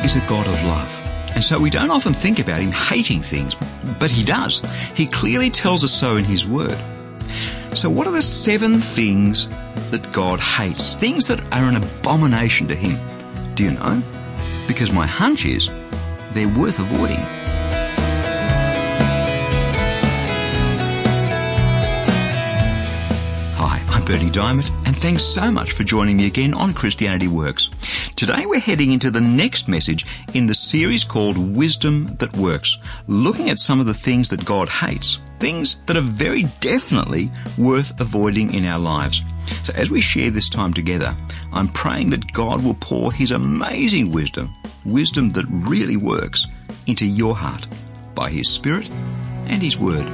is a God of love. And so we don't often think about him hating things, but he does. He clearly tells us so in his word. So what are the 7 things that God hates? Things that are an abomination to him. Do you know? Because my hunch is they're worth avoiding. Hi, I'm Bertie Diamond, and thanks so much for joining me again on Christianity Works. Today we're heading into the next message in the series called Wisdom That Works, looking at some of the things that God hates, things that are very definitely worth avoiding in our lives. So as we share this time together, I'm praying that God will pour his amazing wisdom that really works, into your heart by his Spirit and his word.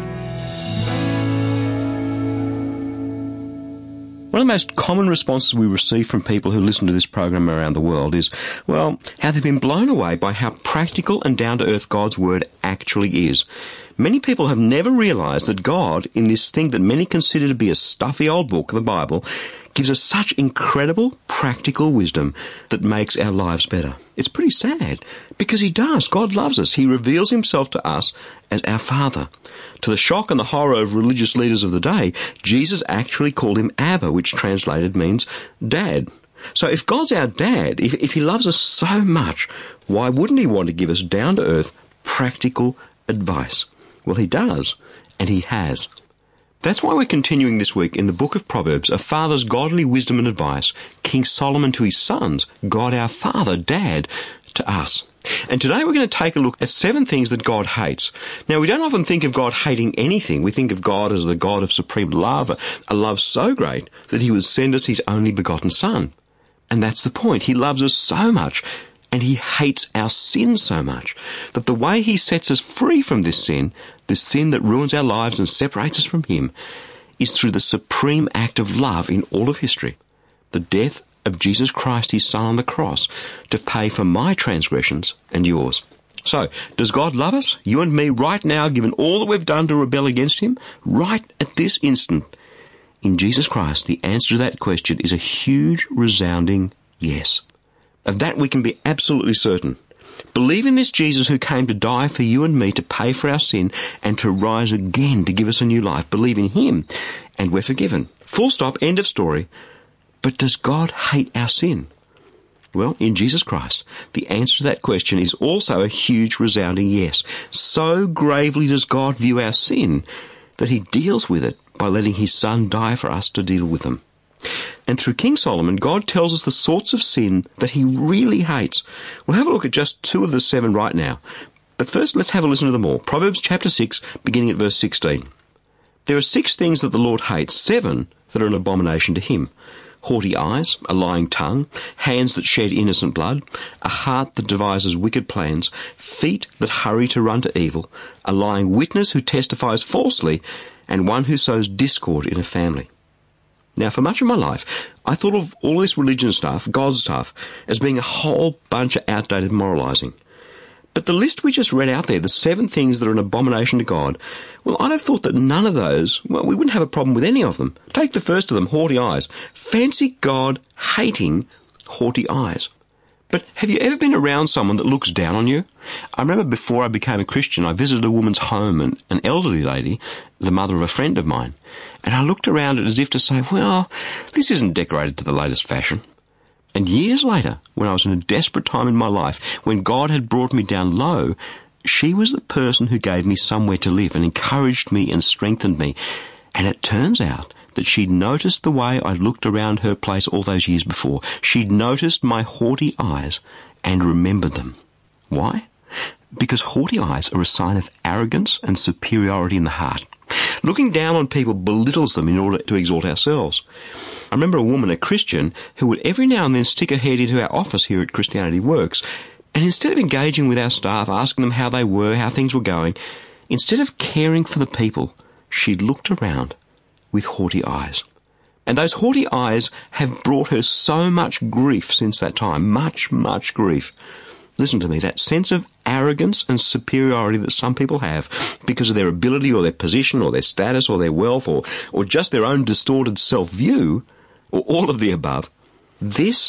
One of the most common responses we receive from people who listen to this program around the world is, well, how they've been blown away by how practical and down-to-earth God's word actually is. Many people have never realized that God, in this thing that many consider to be a stuffy old book, the Bible, gives us such incredible practical wisdom that makes our lives better. It's pretty sad, because he does. God loves us. He reveals himself to us as our Father. To the shock and the horror of religious leaders of the day, Jesus actually called him Abba, which translated means Dad. So if God's our Dad, if he loves us so much, why wouldn't he want to give us down-to-earth, practical advice? Well, he does, and he has. That's why we're continuing this week in the book of Proverbs, a father's godly wisdom and advice, King Solomon to his sons, God our Father, Dad, to us. And today we're going to take a look at 7 things that God hates. Now, we don't often think of God hating anything. We think of God as the God of supreme love, a love so great that he would send us his only begotten Son. And that's the point. He loves us so much, and he hates our sin so much, that the way he sets us free from this sin that ruins our lives and separates us from him, is through the supreme act of love in all of history, the death of Jesus Christ, his Son, on the cross, to pay for my transgressions and yours. So, does God love us, you and me, right now, given all that we've done to rebel against him? Right at this instant, in Jesus Christ, the answer to that question is a huge, resounding yes. Of that we can be absolutely certain. Believe in this Jesus who came to die for you and me, to pay for our sin, and to rise again to give us a new life. Believe in him, and we're forgiven. Full stop, end of story. But does God hate our sin? Well, in Jesus Christ, the answer to that question is also a huge, resounding yes. So gravely does God view our sin that he deals with it by letting his Son die for us to deal with them. And through King Solomon, God tells us the sorts of sin that he really hates. We'll have a look at just 2 of the 7 right now. But first, let's have a listen to them all. Proverbs chapter 6, beginning at verse 16. There are 6 things that the Lord hates, 7 that are an abomination to him. Haughty eyes, a lying tongue, hands that shed innocent blood, a heart that devises wicked plans, feet that hurry to run to evil, a lying witness who testifies falsely, and one who sows discord in a family. Now, for much of my life, I thought of all this religion stuff, God stuff, as being a whole bunch of outdated moralizing. But the list we just read out there, the 7 things that are an abomination to God, well, I'd have thought that none of those, well, we wouldn't have a problem with any of them. Take the first of them, haughty eyes. Fancy God hating haughty eyes. But have you ever been around someone that looks down on you? I remember before I became a Christian, I visited a woman's home, and an elderly lady, the mother of a friend of mine, and I looked around it as if to say, well, this isn't decorated to the latest fashion. And years later, when I was in a desperate time in my life, when God had brought me down low, she was the person who gave me somewhere to live and encouraged me and strengthened me. And it turns out that she'd noticed the way I looked around her place all those years before. She'd noticed my haughty eyes and remembered them. Why? Because haughty eyes are a sign of arrogance and superiority in the heart. Looking down on people belittles them in order to exalt ourselves. I remember a woman, a Christian, who would every now and then stick her head into our office here at Christianity Works, and instead of engaging with our staff, asking them how they were, how things were going, instead of caring for the people, she'd looked around with haughty eyes. And those haughty eyes have brought her so much grief since that time, much, much grief. Listen to me, that sense of arrogance and superiority that some people have because of their ability or their position or their status or their wealth or just their own distorted self-view, or all of the above, this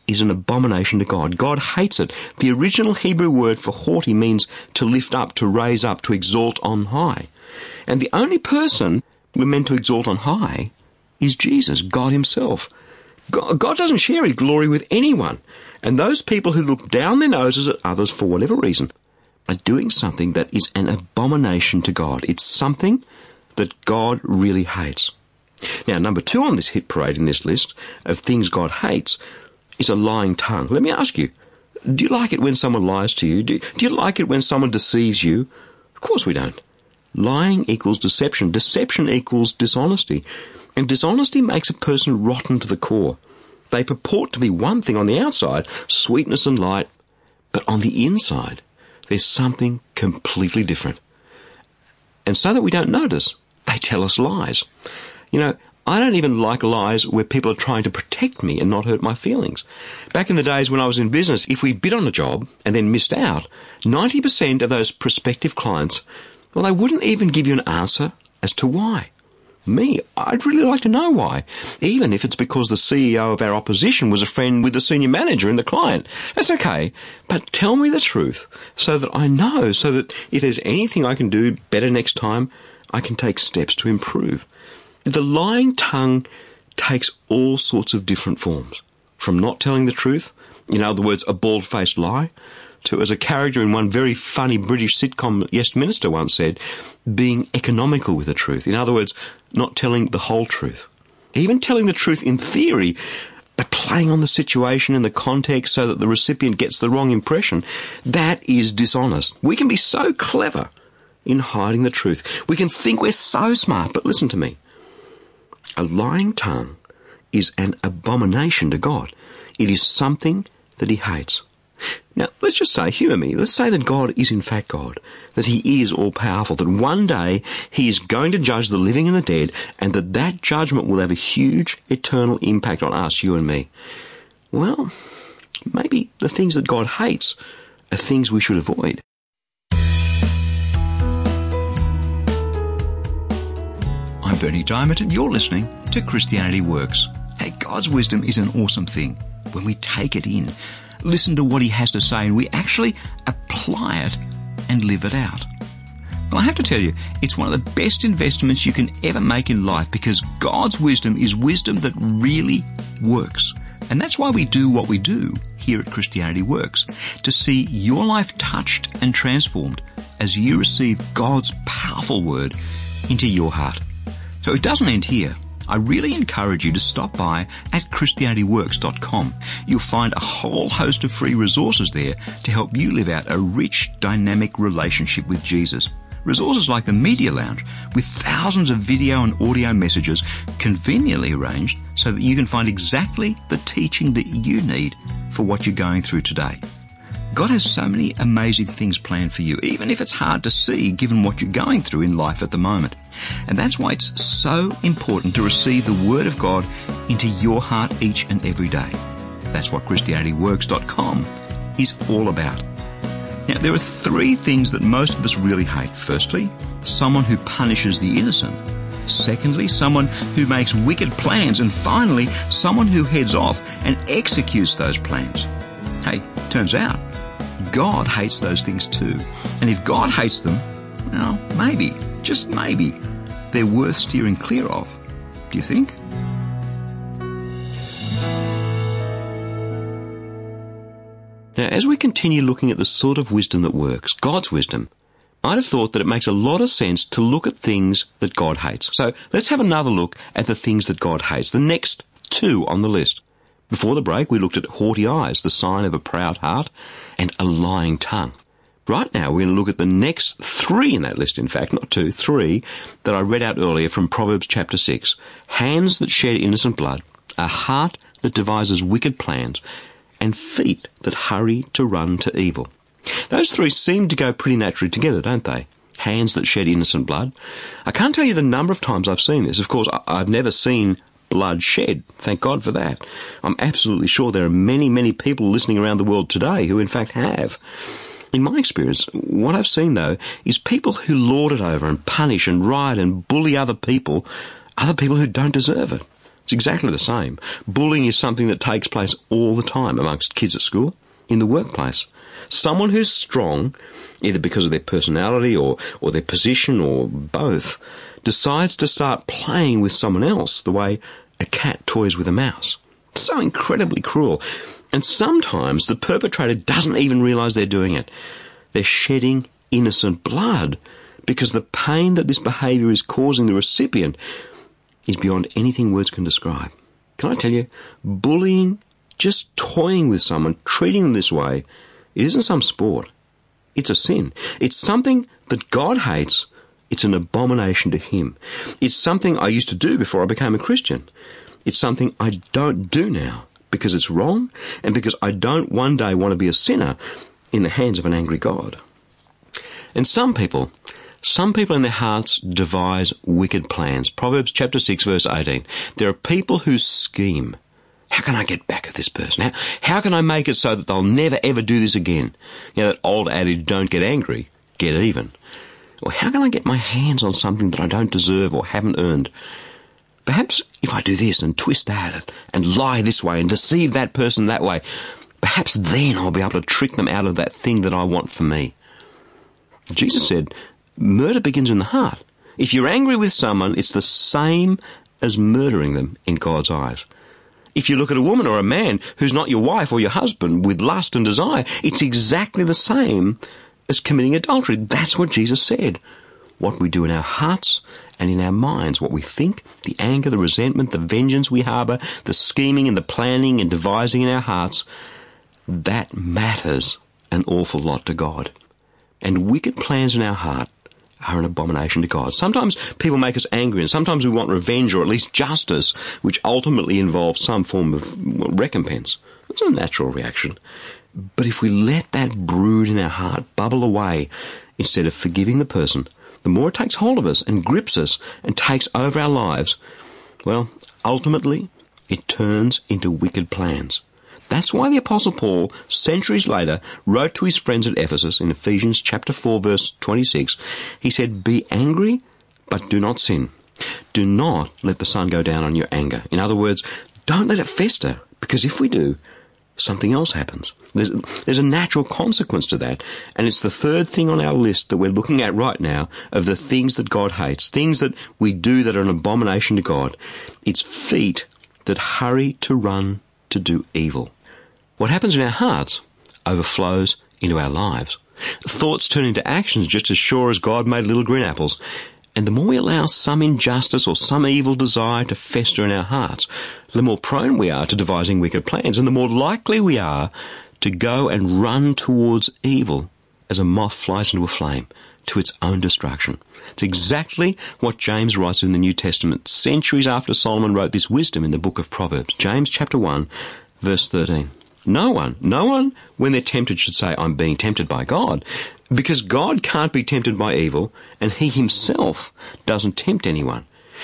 is an abomination to God. God hates it. The original Hebrew word for haughty means to lift up, to raise up, to exalt on high. And the only person we're meant to exalt on high is Jesus, God himself. God doesn't share his glory with anyone. And those people who look down their noses at others for whatever reason are doing something that is an abomination to God. It's something that God really hates. Now, number 2 on this hit parade in this list of things God hates is a lying tongue. Let me ask you, do you like it when someone lies to you? Do you like it when someone deceives you? Of course we don't. Lying equals deception. Deception equals dishonesty. And dishonesty makes a person rotten to the core. They purport to be one thing on the outside, sweetness and light, but on the inside, there's something completely different. And so that we don't notice, they tell us lies. You know, I don't even like lies where people are trying to protect me and not hurt my feelings. Back in the days when I was in business, if we bid on a job and then missed out, 90% of those prospective clients, well, they wouldn't even give you an answer as to why. Me, I'd really like to know why, even if it's because the CEO of our opposition was a friend with the senior manager and the client. That's okay, but tell me the truth so that I know, so that if there's anything I can do better next time, I can take steps to improve. The lying tongue takes all sorts of different forms, from not telling the truth, in other words, a bald-faced lie, to, as a character in one very funny British sitcom Yes Minister once said, being economical with the truth. In other words, not telling the whole truth. Even telling the truth in theory, but playing on the situation and the context so that the recipient gets the wrong impression, that is dishonest. We can be so clever in hiding the truth. We can think we're so smart, but listen to me. A lying tongue is an abomination to God. It is something that he hates. Now, let's just say, humour me, let's say that God is in fact God, that he is all-powerful, that one day he is going to judge the living and the dead, and that judgment will have a huge eternal impact on us, you and me. Well, maybe the things that God hates are things we should avoid. I'm Bernie Diamond, and you're listening to Christianity Works. Hey, God's wisdom is an awesome thing when we take it in, listen to what he has to say, and we actually apply it and live it out. Well, I have to tell you, it's one of the best investments you can ever make in life, because God's wisdom is wisdom that really works. And that's why we do what we do here at Christianity Works, to see your life touched and transformed as you receive God's powerful word into your heart. So it doesn't end here. I really encourage you to stop by at ChristianityWorks.com. You'll find a whole host of free resources there to help you live out a rich, dynamic relationship with Jesus. Resources like the Media Lounge, with thousands of video and audio messages conveniently arranged so that you can find exactly the teaching that you need for what you're going through today. God has so many amazing things planned for you, even if it's hard to see given what you're going through in life at the moment. And that's why it's so important to receive the Word of God into your heart each and every day. That's what ChristianityWorks.com is all about. Now, there are 3 things that most of us really hate. Firstly, someone who punishes the innocent. Secondly, someone who makes wicked plans. And finally, someone who heads off and executes those plans. Hey, turns out, God hates those things too. And if God hates them, well, maybe, just maybe, they're worth steering clear of. Do you think? Now, as we continue looking at the sort of wisdom that works, God's wisdom, I'd have thought that it makes a lot of sense to look at things that God hates. So let's have another look at the things that God hates, the next 2 on the list. Before the break, we looked at haughty eyes, the sign of a proud heart, and a lying tongue. Right now, we're going to look at the next 3 in that list, in fact, not 2, 3, that I read out earlier from Proverbs chapter 6. Hands that shed innocent blood, a heart that devises wicked plans, and feet that hurry to run to evil. Those 3 seem to go pretty naturally together, don't they? Hands that shed innocent blood. I can't tell you the number of times I've seen this. Of course, I've never seen blood shed. Thank God for that. I'm absolutely sure there are many, many people listening around the world today who in fact have. In my experience, what I've seen though is people who lord it over and punish and riot and bully other people who don't deserve it. It's exactly the same. Bullying is something that takes place all the time amongst kids at school, in the workplace. Someone who's strong, either because of their personality or their position or both, decides to start playing with someone else the way a cat toys with a mouse. So incredibly cruel. And sometimes the perpetrator doesn't even realise they're doing it. They're shedding innocent blood because the pain that this behaviour is causing the recipient is beyond anything words can describe. Can I tell you, bullying, just toying with someone, treating them this way, it isn't some sport. It's a sin. It's something that God hates. It's an abomination to him. It's something I used to do before I became a Christian. It's something I don't do now because it's wrong and because I don't one day want to be a sinner in the hands of an angry God. And some people in their hearts devise wicked plans. Proverbs chapter 6 verse 18. There are people who scheme. How can I get back at this person? How can I make it so that they'll never ever do this again? You know, that old adage, don't get angry, get even. Or how can I get my hands on something that I don't deserve or haven't earned? Perhaps if I do this and twist that and lie this way and deceive that person that way, perhaps then I'll be able to trick them out of that thing that I want for me. Jesus said, murder begins in the heart. If you're angry with someone, it's the same as murdering them in God's eyes. If you look at a woman or a man who's not your wife or your husband with lust and desire, it's exactly the same as committing adultery. That's what Jesus said. What we do in our hearts and in our minds, what we think, the anger, the resentment, the vengeance we harbour, the scheming and the planning and devising in our hearts, that matters an awful lot to God. And wicked plans in our heart are an abomination to God. Sometimes people make us angry, and sometimes we want revenge or at least justice, which ultimately involves some form of recompense. It's a natural reaction. But if we let that brood in our heart bubble away instead of forgiving the person, the more it takes hold of us and grips us and takes over our lives, well, ultimately it turns into wicked plans. That's why the Apostle Paul, centuries later, wrote to his friends at Ephesus in Ephesians chapter 4, verse 26. He said, be angry, but do not sin. Do not let the sun go down on your anger. In other words, don't let it fester, because if we do, something else happens. There's a natural consequence to that, and it's the third thing on our list that we're looking at right now of the things that God hates, things that we do that are an abomination to God. It's feet that hurry to run to do evil. What happens in our hearts overflows into our lives. Thoughts turn into actions just as sure as God made little green apples. And the more we allow some injustice or some evil desire to fester in our hearts, the more prone we are to devising wicked plans, and the more likely we are to go and run towards evil as a moth flies into a flame, to its own destruction. It's exactly what James writes in the New Testament, centuries after Solomon wrote this wisdom in the book of Proverbs. James chapter 1, verse 13. No one, when they're tempted, should say, I'm being tempted by God, because God can't be tempted by evil, and he himself doesn't tempt anyone.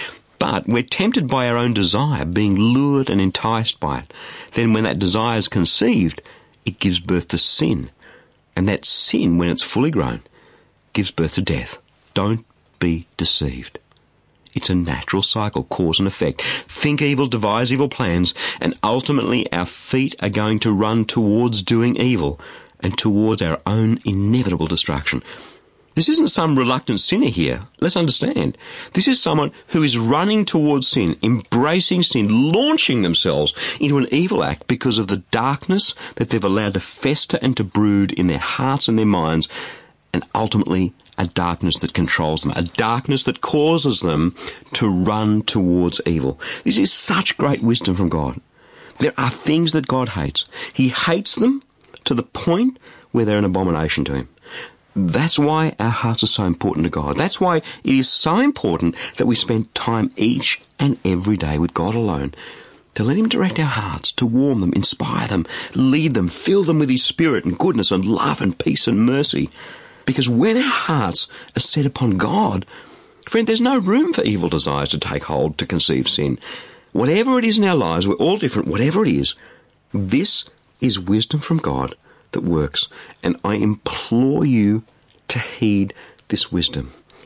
But we're tempted by our own desire, being lured and enticed by it. Then when that desire is conceived, it gives birth to sin. And that sin, when it's fully grown, gives birth to death. Don't be deceived. It's a natural cycle, cause and effect. Think evil, devise evil plans, and ultimately our feet are going to run towards doing evil and towards our own inevitable destruction. This isn't some reluctant sinner here. Let's understand. This is someone who is running towards sin, embracing sin, launching themselves into an evil act because of the darkness that they've allowed to fester and to brood in their hearts and their minds, and ultimately a darkness that controls them, a darkness that causes them to run towards evil. This is such great wisdom from God. There are things that God hates. He hates them to the point where they're an abomination to him. That's why our hearts are so important to God. That's why it is so important that we spend time each and every day with God alone, to let him direct our hearts, to warm them, inspire them, lead them, fill them with his spirit and goodness and love and peace and mercy. Because when our hearts are set upon God, friend, there's no room for evil desires to take hold, to conceive sin. Whatever it is in our lives, we're all different, whatever it is, this is wisdom from God that works. And I implore you to heed this wisdom.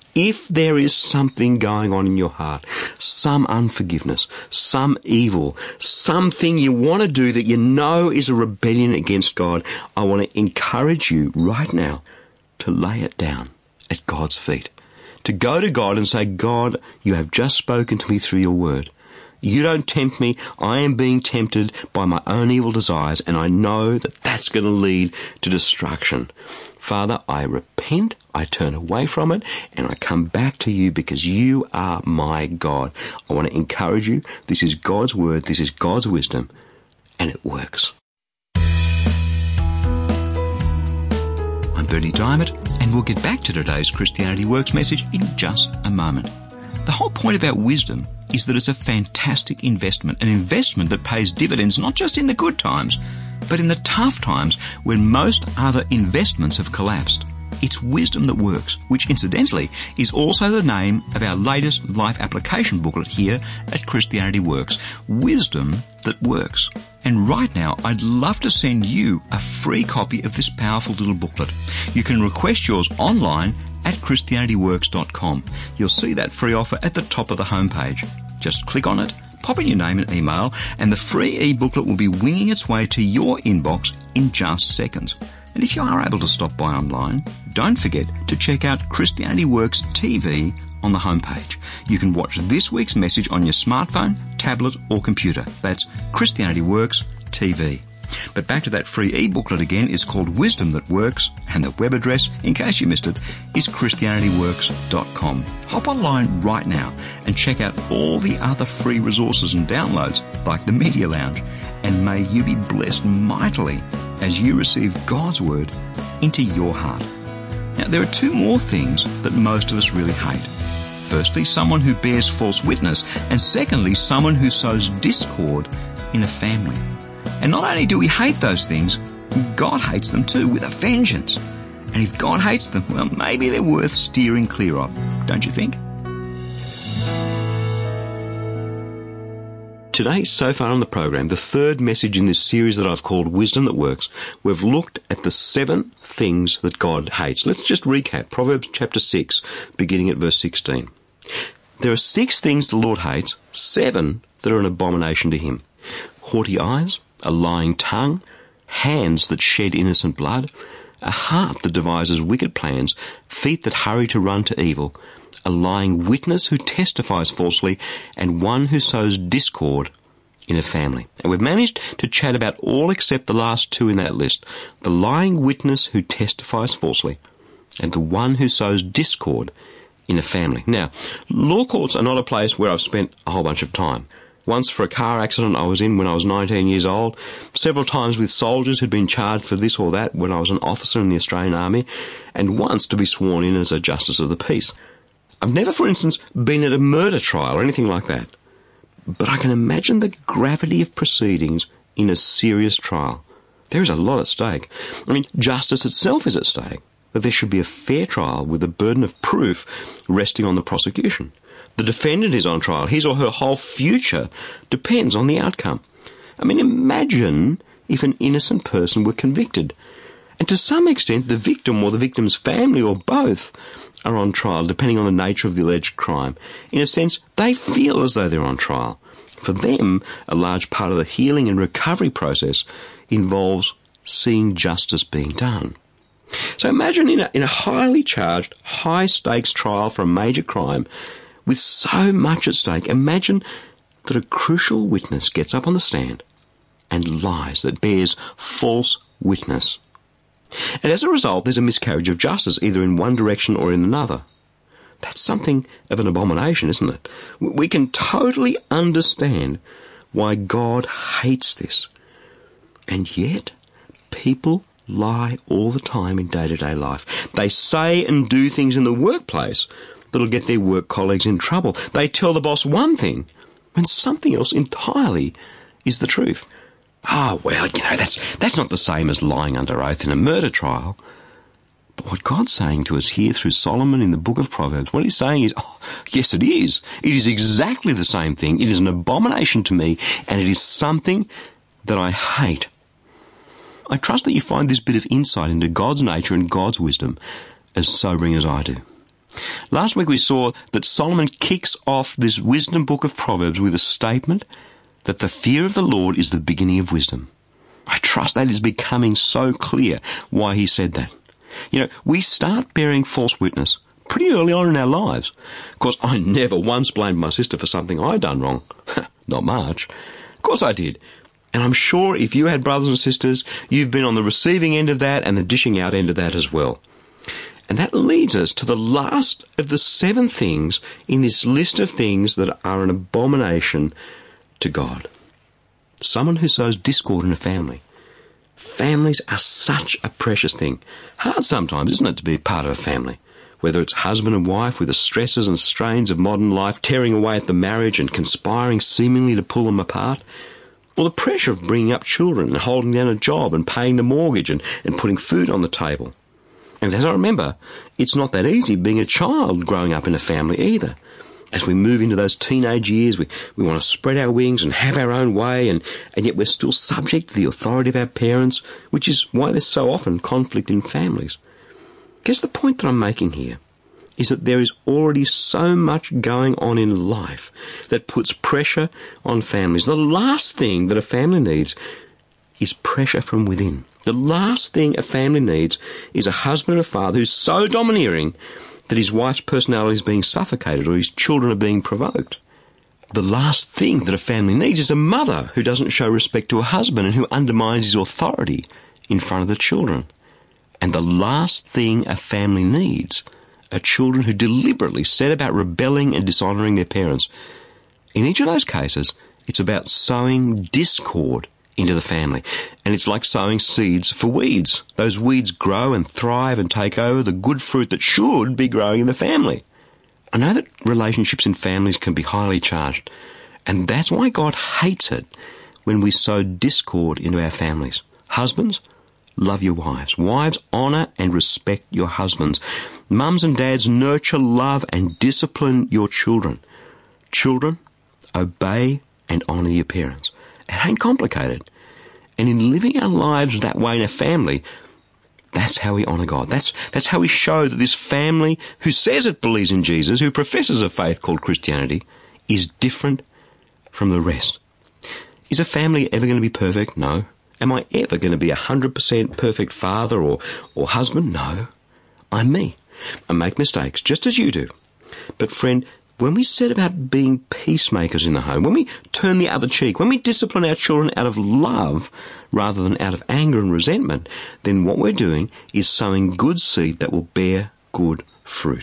If there is something going on in your heart, some unforgiveness, some evil, something you want to do that you know is a rebellion against God, I want to encourage you right now to lay it down at God's feet. To go to God and say, God, you have just spoken to me through your word. You don't tempt me. I am being tempted by my own evil desires, and I know that that's going to lead to destruction. Father, I repent, I turn away from it, and I come back to you because you are my God. I want to encourage you. This is God's word, this is God's wisdom, and it works. I'm Bernie Diamond, and we'll get back to today's Christianity Works message in just a moment. The whole point about wisdom is that it's a fantastic investment, an investment that pays dividends not just in the good times, but in the tough times when most other investments have collapsed. It's wisdom that works, which incidentally is also the name of our latest life application booklet here at Christianity Works. Wisdom that works. And right now, I'd love to send you a free copy of this powerful little booklet. You can request yours online at ChristianityWorks.com. You'll see that free offer at the top of the homepage. Just click on it, pop in your name and email, and the free e-booklet will be winging its way to your inbox in just seconds. And if you are able to stop by online, don't forget to check out Christianity Works TV on the homepage. You can watch this week's message on your smartphone, tablet or computer. That's Christianity Works TV. But back to that free e-booklet again, is called Wisdom That Works, and the web address, in case you missed it, is ChristianityWorks.com. Hop online right now and check out all the other free resources and downloads, like the Media Lounge, and may you be blessed mightily as you receive God's Word into your heart. Now, there are two more things that most of us really hate. Firstly, someone who bears false witness, and secondly, someone who sows discord in a family. And not only do we hate those things, God hates them too, with a vengeance. And if God hates them, well, maybe they're worth steering clear of, don't you think? Today, so far on the program, the third message in this series that I've called Wisdom That Works, we've looked at the 7 things that God hates. Let's just recap. Proverbs chapter 6, beginning at verse 16. There are 6 things the Lord hates, 7 that are an abomination to him. Haughty eyes, a lying tongue, hands that shed innocent blood, a heart that devises wicked plans, feet that hurry to run to evil, a lying witness who testifies falsely, and one who sows discord in a family. And we've managed to chat about all except the last 2 in that list. The lying witness who testifies falsely, and the one who sows discord in a family. Now, law courts are not a place where I've spent a whole bunch of time. Once for a car accident I was in when I was 19 years old, several times with soldiers who'd been charged for this or that when I was an officer in the Australian Army, and once to be sworn in as a Justice of the Peace. I've never, for instance, been at a murder trial or anything like that, but I can imagine the gravity of proceedings in a serious trial. There is a lot at stake. I mean, justice itself is at stake, but there should be a fair trial with the burden of proof resting on the prosecution. The defendant is on trial. His or her whole future depends on the outcome. I mean, imagine if an innocent person were convicted. And to some extent, the victim or the victim's family or both are on trial, depending on the nature of the alleged crime. In a sense, they feel as though they're on trial. For them, a large part of the healing and recovery process involves seeing justice being done. So imagine in a highly charged, high-stakes trial for a major crime, with so much at stake, imagine that a crucial witness gets up on the stand and lies, that bears false witness. And as a result, there's a miscarriage of justice, either in one direction or in another. That's something of an abomination, isn't it? We can totally understand why God hates this. And yet, people lie all the time in day-to-day life. They say and do things in the workplace that'll get their work colleagues in trouble. They tell the boss one thing when something else entirely is the truth. Oh, well, that's not the same as lying under oath in a murder trial. But what God's saying to us here through Solomon in the book of Proverbs, what he's saying is, oh, yes, it is. It is exactly the same thing. It is an abomination to me, and it is something that I hate. I trust that you find this bit of insight into God's nature and God's wisdom as sobering as I do. Last week we saw that Solomon kicks off this wisdom book of Proverbs with a statement that the fear of the Lord is the beginning of wisdom. I trust that is becoming so clear why he said that. You know, we start bearing false witness pretty early on in our lives. Of course, I never once blamed my sister for something I'd done wrong. Not much. Of course I did. And I'm sure if you had brothers and sisters, you've been on the receiving end of that and the dishing out end of that as well. And that leads us to the last of the 7 things in this list of things that are an abomination to God. Someone who sows discord in a family. Families are such a precious thing. Hard sometimes, isn't it, to be part of a family? Whether it's husband and wife with the stresses and strains of modern life tearing away at the marriage and conspiring seemingly to pull them apart, or the pressure of bringing up children and holding down a job and paying the mortgage and putting food on the table. And as I remember, it's not that easy being a child growing up in a family either. As we move into those teenage years, we want to spread our wings and have our own way, and yet we're still subject to the authority of our parents, which is why there's so often conflict in families. I guess the point that I'm making here is that there is already so much going on in life that puts pressure on families. The last thing that a family needs is pressure from within. The last thing a family needs is a husband or a father who's so domineering that his wife's personality is being suffocated or his children are being provoked. The last thing that a family needs is a mother who doesn't show respect to her husband and who undermines his authority in front of the children. And the last thing a family needs are children who deliberately set about rebelling and dishonouring their parents. In each of those cases, it's about sowing discord into the family. And it's like sowing seeds for weeds. Those weeds grow and thrive and take over the good fruit that should be growing in the family. I know that relationships in families can be highly charged, and that's why God hates it when we sow discord into our families. Husbands, love your wives. Wives, honour and respect your husbands. Mums and dads, nurture, love and discipline your children. Children, obey and honour your parents. It ain't complicated. And in living our lives that way in a family, that's how we honour God. That's how we show that this family who says it believes in Jesus, who professes a faith called Christianity, is different from the rest. Is a family ever going to be perfect? No. Am I ever going to be 100% perfect father or husband? No. I'm me. I make mistakes, just as you do. But friend, when we set about being peacemakers in the home, when we turn the other cheek, when we discipline our children out of love rather than out of anger and resentment, then what we're doing is sowing good seed that will bear good fruit.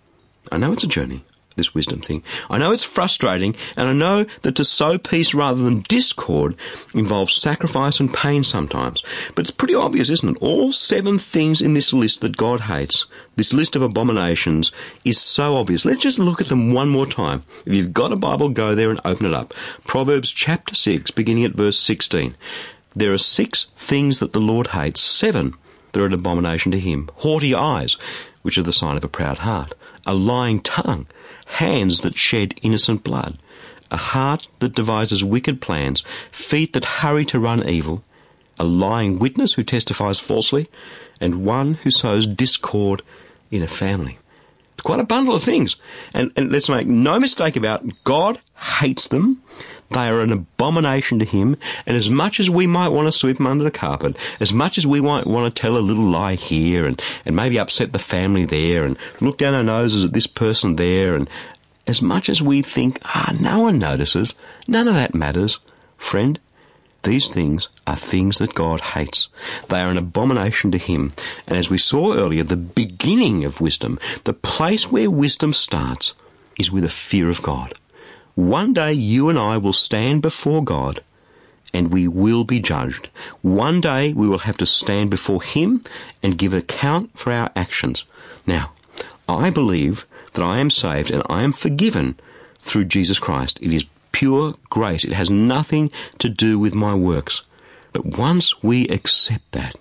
I know it's a journey, this wisdom thing. I know it's frustrating, and I know that to sow peace rather than discord involves sacrifice and pain sometimes. But it's pretty obvious, isn't it? All 7 things in this list that God hates, this list of abominations, is so obvious. Let's just look at them one more time. If you've got a Bible, go there and open it up. Proverbs chapter 6, beginning at verse 16. There are 6 things that the Lord hates, 7 that are an abomination to him. Haughty eyes, which are the sign of a proud heart. A lying tongue. Hands that shed innocent blood. A heart that devises wicked plans. Feet that hurry to run evil. A lying witness who testifies falsely. And one who sows discord in a family. It's quite a bundle of things. And let's make no mistake about it, God hates them. They are an abomination to him, and as much as we might want to sweep them under the carpet, as much as we might want to tell a little lie here and maybe upset the family there and look down our noses at this person there, and as much as we think, no one notices, none of that matters, friend, these things are things that God hates. They are an abomination to him. And as we saw earlier, the beginning of wisdom, the place where wisdom starts, is with a fear of God. One day you and I will stand before God and we will be judged. One day we will have to stand before him and give account for our actions. Now, I believe that I am saved and I am forgiven through Jesus Christ. It is pure grace. It has nothing to do with my works. But once we accept that,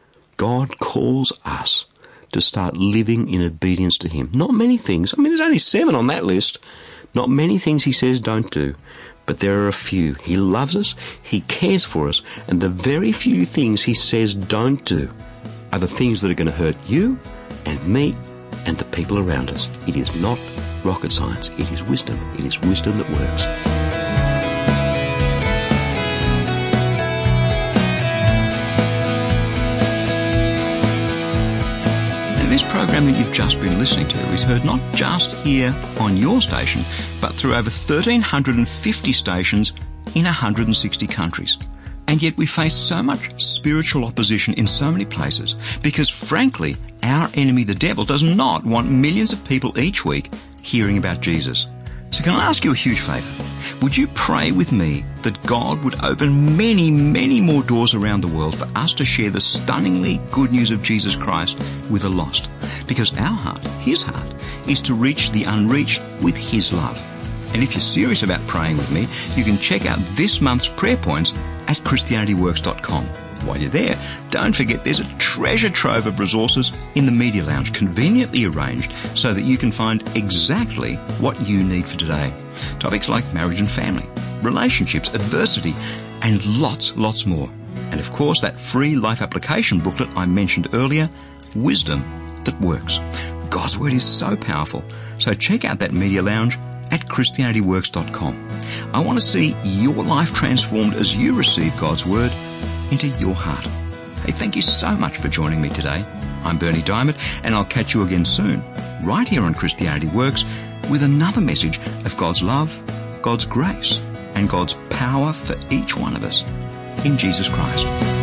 God calls us to start living in obedience to him. Not many things. There's only 7 on that list. Not many things he says don't do, but there are a few. He loves us, he cares for us, and the very few things he says don't do are the things that are going to hurt you and me and the people around us. It is not rocket science. It is wisdom. It is wisdom that works. This program that you've just been listening to is heard not just here on your station, but through over 1,350 stations in 160 countries. And yet we face so much spiritual opposition in so many places because, frankly, our enemy, the devil, does not want millions of people each week hearing about Jesus. So can I ask you a huge favour? Would you pray with me that God would open many, many more doors around the world for us to share the stunningly good news of Jesus Christ with the lost? Because our heart, his heart, is to reach the unreached with his love. And if you're serious about praying with me, you can check out this month's prayer points at ChristianityWorks.com. While you're there, don't forget there's a treasure trove of resources in the Media Lounge, conveniently arranged so that you can find exactly what you need for today. Topics like marriage and family, relationships, adversity, and lots more. And of course, that free life application booklet I mentioned earlier, Wisdom That Works. God's Word is so powerful, so check out that Media Lounge at ChristianityWorks.com. I want to see your life transformed as you receive God's Word into your heart. Hey, thank you so much for joining me today. I'm Bernie Diamond, and I'll catch you again soon, right here on Christianity Works, with another message of God's love, God's grace, and God's power for each one of us in Jesus Christ.